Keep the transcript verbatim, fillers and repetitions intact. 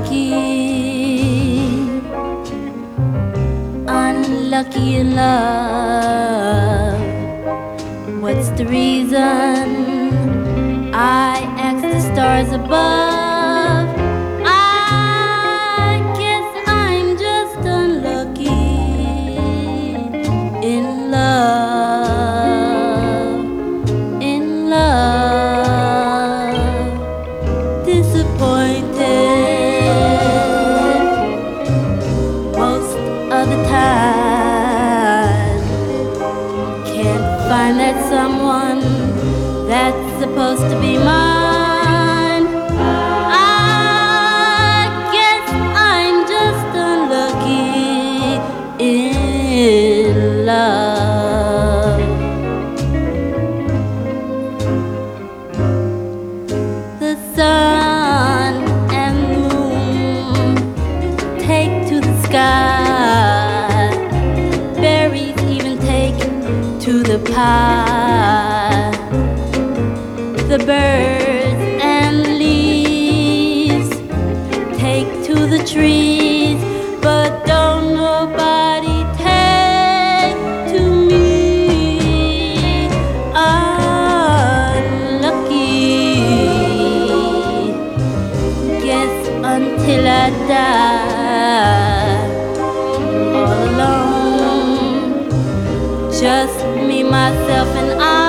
unlucky in love. What's the reason? I ask the stars above. I guess I'm just unlucky in love, in love, disappointed most of the time. Can't find that someone that's supposed to be mine. I guess I'm just unlucky in love. The sun and moon take to the sky, berries even take to the pie. The birds and leaves take to the trees, but don't nobody take to me. Unlucky, guess until I die, all alone, just me, myself, and I.